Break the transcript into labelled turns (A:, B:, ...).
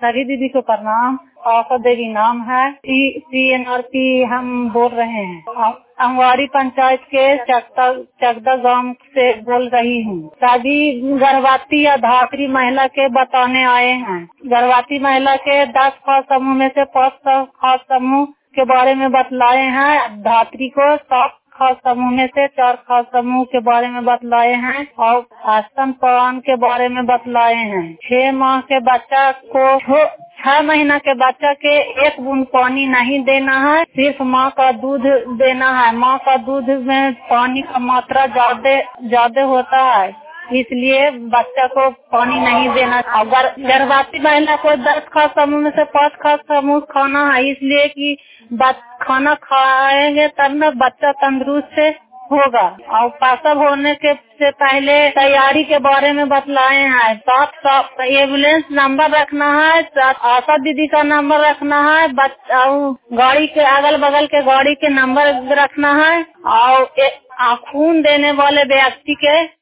A: सभी दीदी को प्रणाम। आशा देवी नाम है। CNRP हम बोल रहे हैं। अंगवारी पंचायत के चकदा गांव से बोल रही हूँ। सभी गर्भवती या धात्री महिला के बताने आए हैं। गर्भवती महिला के 10 खास समूह में से 5 खास समूह के बारे में बतलाए हैं। धात्री को 7 खास समूह में से 4 खास समूह के बारे में बतलाए हैं और स्तनपान के बारे में बतलाए हैं। 6 माह के बच्चा को 6 महीना के बच्चा के 1 बूंद पानी नहीं देना है, सिर्फ माँ का दूध देना है। माँ का दूध में पानी का मात्रा ज्यादा होता है, इसलिए बच्चा को पानी नहीं देना। अगर गर्भवती महिला को 10 खास समूह में से 5 खास समूह खाना है, इसलिए कि खाना खाएंगे तब न बच्चा तंदुरुस्त होगा। और प्रसव होने के से पहले तैयारी के बारे में बतलाए हैं। साथ एम्बुलेंस नंबर रखना है, आशा दीदी का नंबर रखना है, गाड़ी के अगल बगल के गाड़ी के नंबर रखना है और खून देने वाले व्यक्ति के